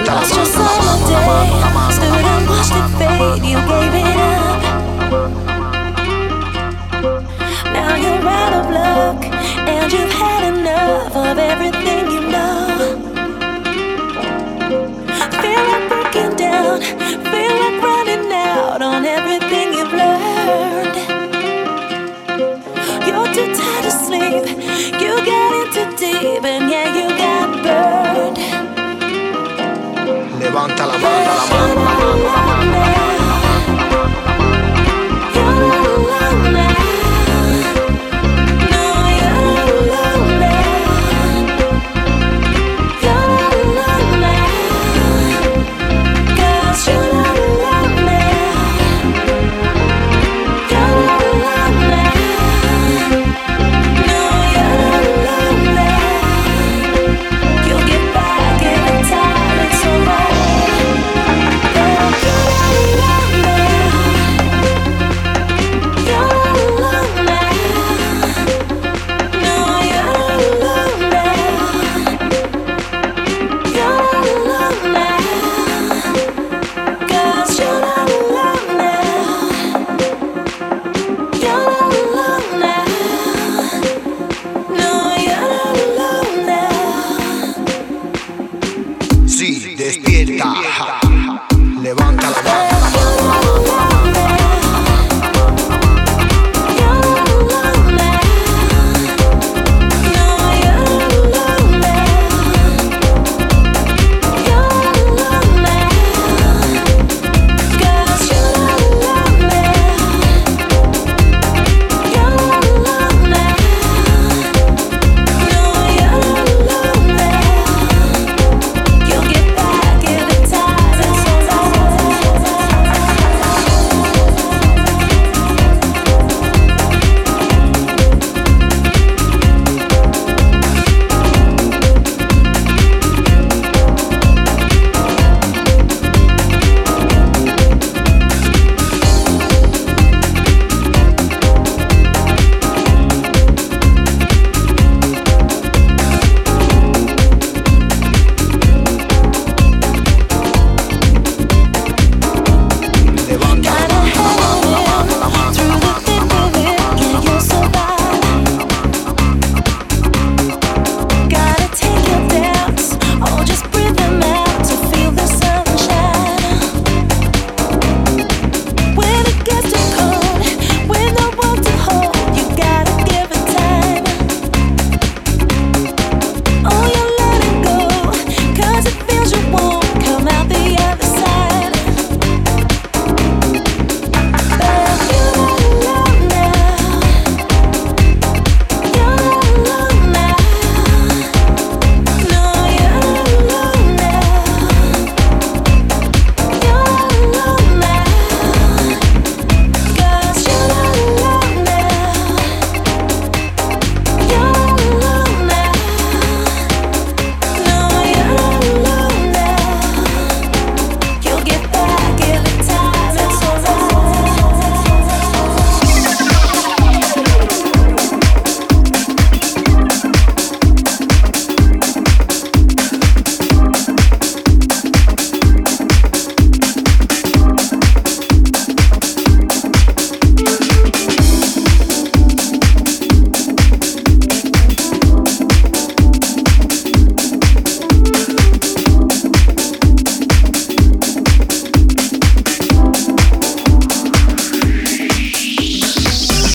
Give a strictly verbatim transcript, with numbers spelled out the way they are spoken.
lost your summer day. Stood and watched it fade. You gave it up. Now you're out of luck, and you've had enough of everything you know. Feel like breaking down. Feel like running out on everything you've learned. You're too tired to sleep. You got in too deep, and yeah, you got burned. Levanta la mano, la mano, la mano, la mano. Sí, despierta.